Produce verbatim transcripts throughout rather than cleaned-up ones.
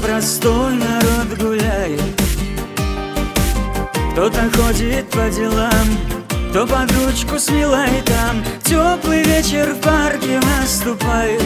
простой народ гуляет. Кто-то ходит по делам, кто под ручку с милой там. Теплый вечер в парке наступает.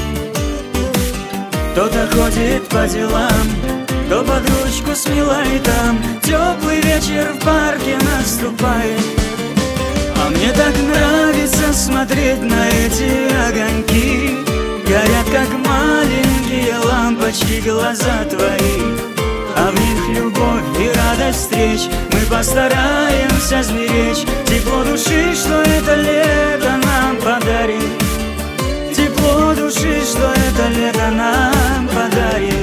Кто-то ходит по делам, кто под ручку с милой там. Теплый вечер в парке наступает. А мне так нравится смотреть на эти огоньки. Горят, как маленькие лампочки, глаза твои, а в них любовь и радость встреч. Мы постараемся сберечь тепло души, что это лето нам подарит. Тепло души, что это лето нам подарит.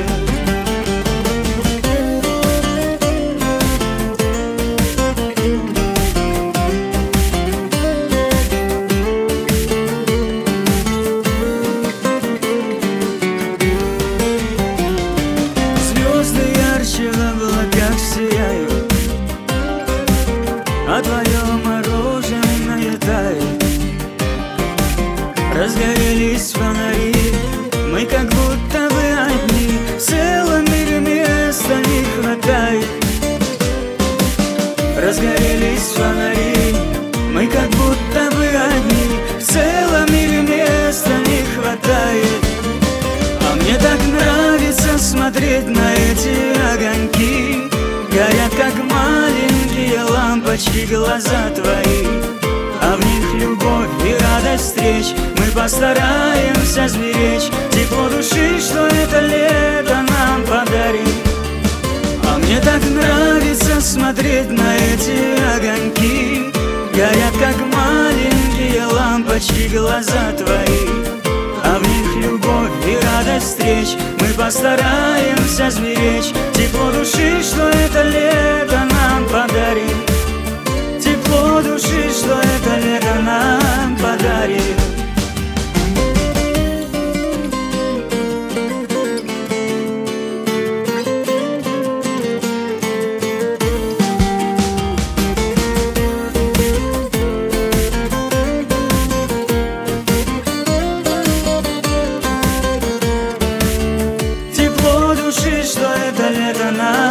А твое мороженое тает. Разгорелись фонари, мы как будто бы одни. В целом мире места не хватает. Разгорелись фонари, мы как будто бы одни. В целом мире места не хватает. А мне так нравится смотреть на эти огоньки. Горят, как маленькие лампочки, глаза твои, а в них любовь и радость встреч. Мы постараемся сберечь тепло души, что это лето нам подарит. А мне так нравится смотреть на эти огоньки. Горят, как маленькие лампочки, глаза твои, а в них любовь и радость встреч. Мы постараемся сберечь тепло души, что это лето нам подарит. Тепло души, что это лето нам подарит. Что это лето нам